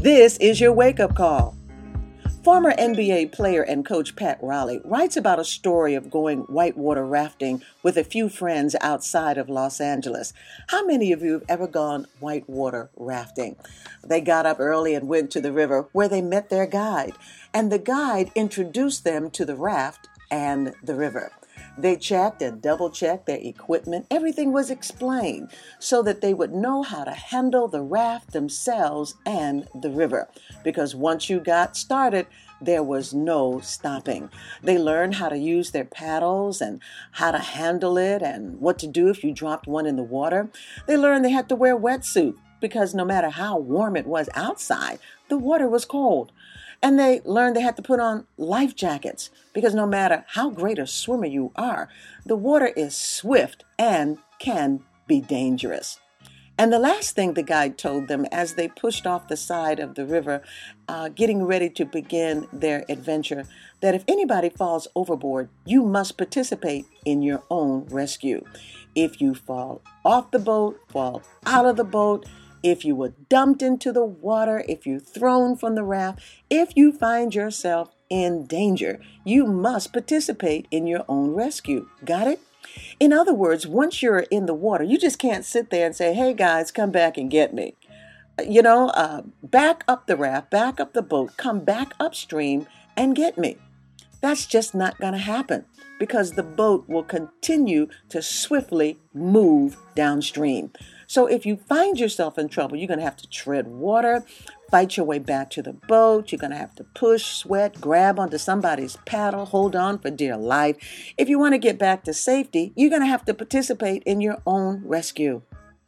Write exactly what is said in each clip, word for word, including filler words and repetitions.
This is your wake-up call. Former N B A player and coach Pat Riley writes about a story of going whitewater rafting with a few friends outside of Los Angeles. How many of you have ever gone whitewater rafting? They got up early and went to the river where they met their guide, and the guide introduced them to the raft and the river. They checked and double-checked their equipment. Everything was explained so that they would know how to handle the raft themselves and the river. Because once you got started, there was no stopping. They learned how to use their paddles and how to handle it and what to do if you dropped one in the water. They learned they had to wear wetsuit because no matter how warm it was outside, the water was cold. And they learned they had to put on life jackets because no matter how great a swimmer you are, the water is swift and can be dangerous. And the last thing the guide told them as they pushed off the side of the river, uh, getting ready to begin their adventure, that if anybody falls overboard, you must participate in your own rescue. If you fall off the boat, fall out of the boat, if you were dumped into the water, if you're thrown from the raft, if you find yourself in danger, you must participate in your own rescue. Got it? In other words, once you're in the water, you just can't sit there and say, hey guys, come back and get me. You know, uh, back up the raft, back up the boat, come back upstream and get me. That's just not going to happen because the boat will continue to swiftly move downstream. So if you find yourself in trouble, you're going to have to tread water, fight your way back to the boat. You're going to have to push, sweat, grab onto somebody's paddle, hold on for dear life. If you want to get back to safety, you're going to have to participate in your own rescue.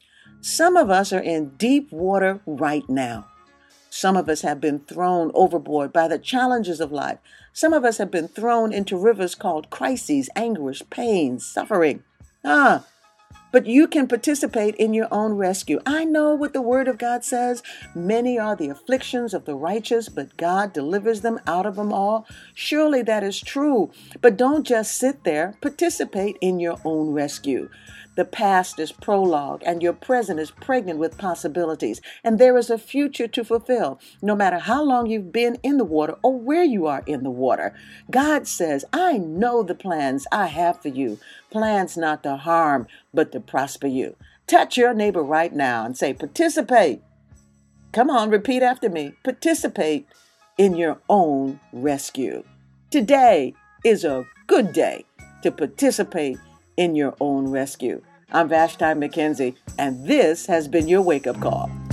Some of us are in deep water right now. Some of us have been thrown overboard by the challenges of life. Some of us have been thrown into rivers called crises, anguish, pain, suffering. Ah, But you can participate in your own rescue. I know what the Word of God says. Many are the afflictions of the righteous, but God delivers them out of them all. Surely that is true. But don't just sit there. Participate in your own rescue. The past is prologue, and your present is pregnant with possibilities. And there is a future to fulfill, no matter how long you've been in the water or where you are in the water. God says, I know the plans I have for you. Plans not to harm, but to prosper you. Touch your neighbor right now and say, participate. Come on, repeat after me. Participate in your own rescue. Today is a good day to participate in your own rescue. I'm Vashti McKenzie, and this has been your wake-up call.